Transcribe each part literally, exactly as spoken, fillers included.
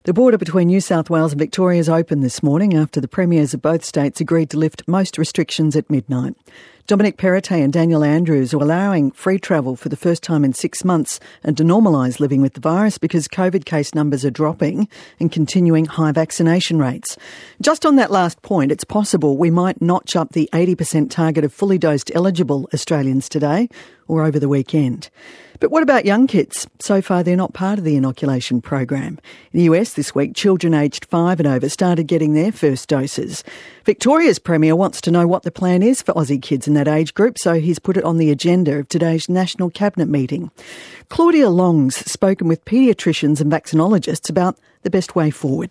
The border between New South Wales and Victoria is open this morning after the premiers of both states agreed to lift most restrictions at midnight. Dominic Perrottet and Daniel Andrews are allowing free travel for the first time in six months and to normalise living with the virus because COVID case numbers are dropping and continuing high vaccination rates. Just on that last point, it's possible we might notch up the eighty percent target of fully dosed eligible Australians today or over the weekend. But what about young kids? So far, they're not part of the inoculation program. In the U S this week, children aged five and over started getting their first doses. Victoria's Premier wants to know what the plan is for Aussie kids in that age group, so he's put it on the agenda of today's National Cabinet meeting. Claudia Long's spoken with paediatricians and vaccinologists about the best way forward.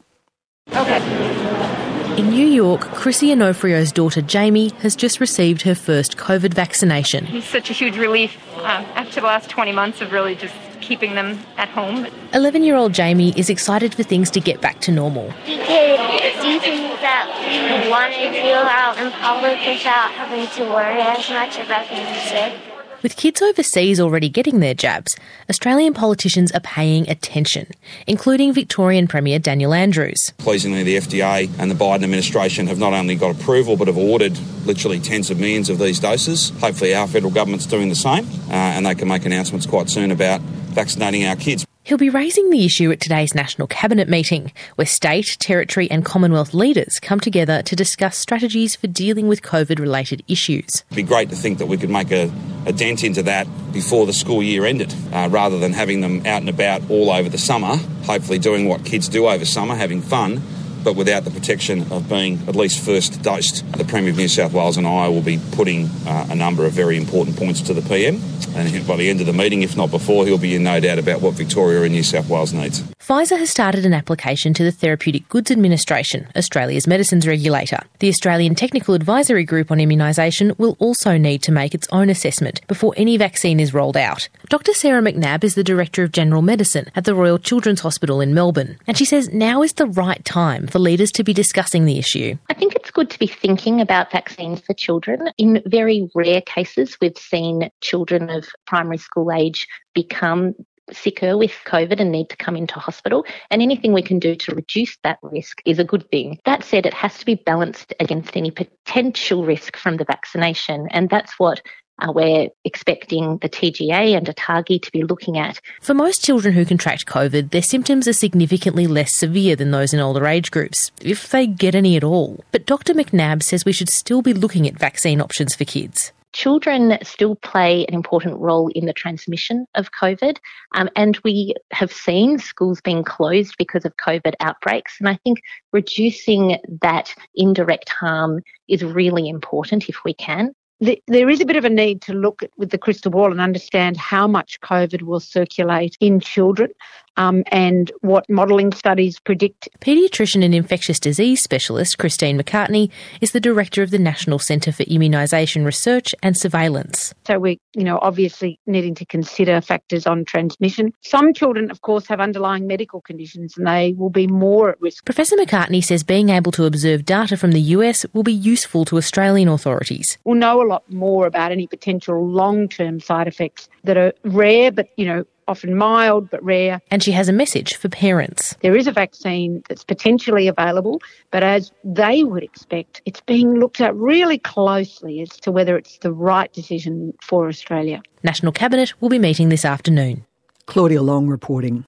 Okay. In New York, Chrissy Onofrio's daughter Jamie has just received her first COVID vaccination. It's such a huge relief um, after the last twenty months of really just keeping them at home. eleven-year-old Jamie is excited for things to get back to normal. We could do things that we want to do out in public without having to worry as much about being sick. With kids overseas already getting their jabs, Australian politicians are paying attention, including Victorian Premier Daniel Andrews. Pleasingly, the F D A and the Biden administration have not only got approval but have ordered literally tens of millions of these doses. Hopefully our federal government's doing the same uh, and they can make announcements quite soon about vaccinating our kids. He'll be raising the issue at today's National Cabinet meeting, where state, territory and Commonwealth leaders come together to discuss strategies for dealing with COVID-related issues. It'd be great to think that we could make a, a dent into that before the school year ended, uh, rather than having them out and about all over the summer, hopefully doing what kids do over summer, having fun, but without the protection of being at least first dosed. The Premier of New South Wales and I will be putting uh, a number of very important points to the P M, and by the end of the meeting, if not before, he'll be in no doubt about what Victoria and New South Wales needs. Pfizer has started an application to the Therapeutic Goods Administration, Australia's medicines regulator. The Australian Technical Advisory Group on Immunisation will also need to make its own assessment before any vaccine is rolled out. Doctor Sarah McNabb is the Director of General Medicine at the Royal Children's Hospital in Melbourne, and she says now is the right time for leaders to be discussing the issue. I think it's good to be thinking about vaccines for children. In very rare cases, we've seen children of primary school age become sicker with COVID and need to come into hospital, and anything we can do to reduce that risk is a good thing. That said, it has to be balanced against any potential risk from the vaccination, and that's what Uh, we're expecting the T G A and ATAGI to be looking at. For most children who contract COVID, their symptoms are significantly less severe than those in older age groups, if they get any at all. But Doctor McNabb says we should still be looking at vaccine options for kids. Children still play an important role in the transmission of COVID, um, and we have seen schools being closed because of COVID outbreaks. And I think reducing that indirect harm is really important if we can. There is a bit of a need to look at, with the crystal ball and understand how much COVID will circulate in children um, and what modelling studies predict. Paediatrician and infectious disease specialist Christine McCartney is the director of the National Centre for Immunisation Research and Surveillance. So we're, you know, obviously needing to consider factors on transmission. Some children, of course, have underlying medical conditions and they will be more at risk. Professor McCartney says being able to observe data from the U S will be useful to Australian authorities. We'll know a lot more about any potential long-term side effects that are rare, but, you know, often mild but rare. And she has a message for parents. There is a vaccine that's potentially available, but as they would expect, it's being looked at really closely as to whether it's the right decision for Australia. National Cabinet will be meeting this afternoon. Claudia Long reporting.